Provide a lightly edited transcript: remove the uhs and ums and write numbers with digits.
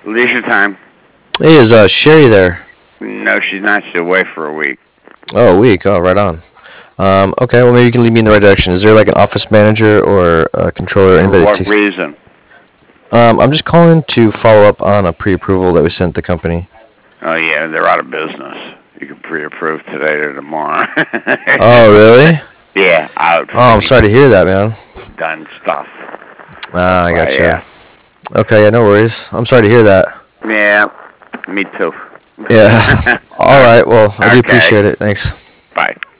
Leisure time. Hey, is Sherry there? No, she's not. She's away for a week. Oh, a week. Oh, right on. Okay, well maybe you can lead me in the right direction. Is there like an office manager or a controller, For anybody that what takes? reason? I'm just calling to follow up on a pre-approval that we sent the company. Oh yeah, they're out of business. You can pre-approve today or tomorrow. Oh, really? Yeah, out for Oh, the I'm sorry to hear that, man. done stuff. That's Ah, I why. gotcha. Yeah. Okay, yeah, no worries. I'm sorry to hear that. Yeah. Me too. Yeah. All right. Well, I do Okay. appreciate it. Thanks. Bye.